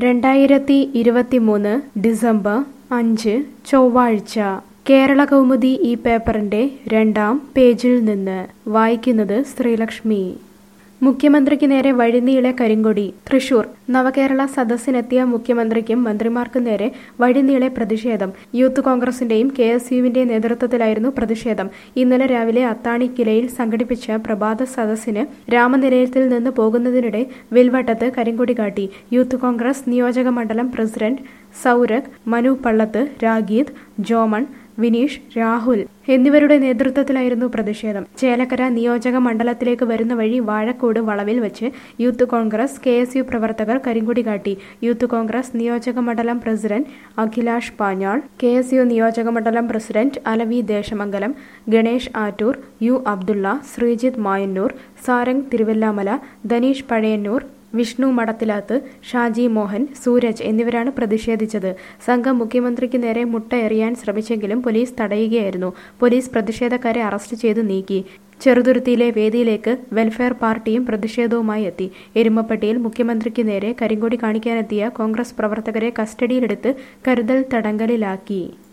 2023 December 5 ചൊവ്വാഴ്ച കേരള കൗമുദി ഈ പേപ്പറിന്റെ 2-ാം പേജിൽ നിന്ന് വായിക്കുന്നത് ശ്രീലക്ഷ്മി. മുഖ്യമന്ത്രിക്ക് നേരെ വഴിനീളെ കരിങ്കൊടി. തൃശൂർ. നവകേരള സദസ്സിനെത്തിയ മുഖ്യമന്ത്രിക്കും മന്ത്രിമാർക്കും നേരെ വഴിനീളെ പ്രതിഷേധം. യൂത്ത് കോൺഗ്രസിന്റെയും KSUവിന്റെയും നേതൃത്വത്തിലായിരുന്നു പ്രതിഷേധം. ഇന്നലെ രാവിലെ അത്താണി കിലയിൽ സംഘടിപ്പിച്ച പ്രഭാത സദസ്സിന് രാമനിലയത്തിൽ നിന്ന് പോകുന്നതിനിടെ വിൽവട്ടത്ത് കരിങ്കൊടി കാട്ടി. യൂത്ത് കോൺഗ്രസ് നിയോജക മണ്ഡലം പ്രസിഡന്റ് സൗരഗ്, മനു പള്ളത്ത്, രാഗീത്, ജോമൺ, വിനീഷ്, രാഹുൽ എന്നിവരുടെ നേതൃത്വത്തിലായിരുന്നു പ്രതിഷേധം. ചേലക്കര നിയോജക മണ്ഡലത്തിലേക്ക് വരുന്ന വഴി വാഴക്കോട് വളവിൽ വെച്ച് യൂത്ത് കോൺഗ്രസ് KSU പ്രവർത്തകർ കരിങ്കൊടി കാട്ടി. യൂത്ത് കോൺഗ്രസ് നിയോജക മണ്ഡലം പ്രസിഡന്റ് അഖിലാഷ് പാഞ്ഞാൾ, KSU നിയോജക മണ്ഡലം പ്രസിഡന്റ് അലവി ദേശമംഗലം, ഗണേഷ് ആറ്റൂർ, യു അബ്ദുള്ള, ശ്രീജിത്ത് മായന്നൂർ, സാരംഗ് തിരുവല്ലാമല, ധനീഷ് പഴയന്നൂർ, വിഷ്ണു മടത്തിലാത്ത്, ഷാജി മോഹൻ, സൂരജ് എന്നിവരാണ് പ്രതിഷേധിച്ചത്. സംഘം മുഖ്യമന്ത്രിക്ക് നേരെ മുട്ട എറിയാൻ ശ്രമിച്ചെങ്കിലും പോലീസ് തടയുകയായിരുന്നു. പോലീസ് പ്രതിഷേധക്കാരെ അറസ്റ്റ് ചെയ്ത് നീക്കി. ചെറുതുരുത്തിയിലെ വേദിയിലേക്ക് വെൽഫെയർ പാർട്ടിയും പ്രതിഷേധവുമായി എത്തി. എരുമപ്പെട്ടിയിൽ മുഖ്യമന്ത്രിക്ക് നേരെ കരിങ്കൊടി കാണിക്കാനെത്തിയ കോൺഗ്രസ് പ്രവർത്തകരെ കസ്റ്റഡിയിലെടുത്ത് കരുതൽ തടങ്കലിലാക്കി.